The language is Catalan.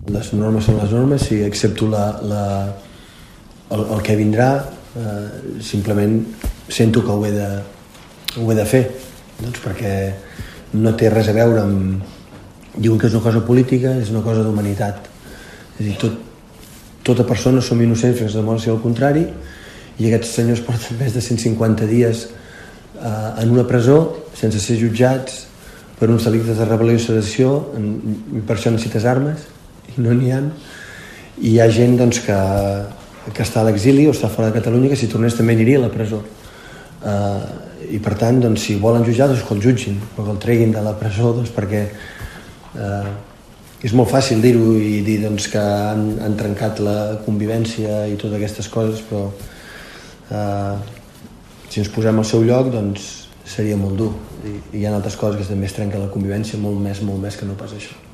Les normes són les normes, si accepto el que vindrà, simplement sento que ho he de fer, doncs perquè no té res a veure amb... Diuen que és una cosa política, és una cosa d'humanitat. És a dir, tota persona som innocents fins que es demostri el contrari, i aquests senyors porten més de 150 dies en una presó sense ser jutjats per uns delictes de rebel·lió i sedició, i per això necessites armes i no n'hi ha. I hi ha gent doncs, que està a l'exili o està fora de Catalunya, que si tornés també aniria a la presó, i per tant doncs, si volen jutjar doncs, que el jutgin, però que el treguin de la presó, doncs, perquè és molt fàcil dir-ho i dir doncs, que han trencat la convivència i totes aquestes coses, però si ens posem al seu lloc doncs seria molt dur, i hi ha altres coses que també es trenquen la convivència molt més que no pas això.